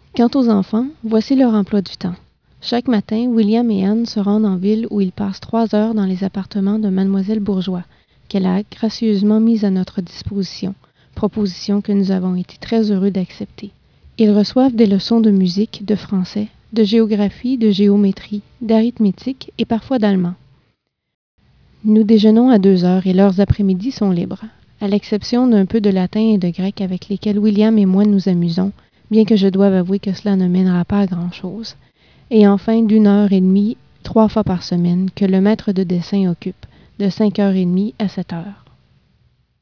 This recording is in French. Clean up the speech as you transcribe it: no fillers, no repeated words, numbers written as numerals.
Quant aux enfants, voici leur emploi du temps. Chaque matin, William et Anne se rendent en ville où ils passent 3 heures dans les appartements de Mademoiselle Bourgeois, qu'elle a gracieusement mise à notre disposition, proposition que nous avons été très heureux d'accepter. Ils reçoivent des leçons de musique, de français, de géographie, de géométrie, d'arithmétique et parfois d'allemand. Nous déjeunons à 2 heures et leurs après-midi sont libres, à l'exception d'un peu de latin et de grec avec lesquels William et moi nous amusons, bien que je doive avouer que cela ne mènera pas à grand-chose. Et enfin d'1 heure et demie, 3 fois par semaine, que le maître de dessin occupe, de 5h30 à 7h.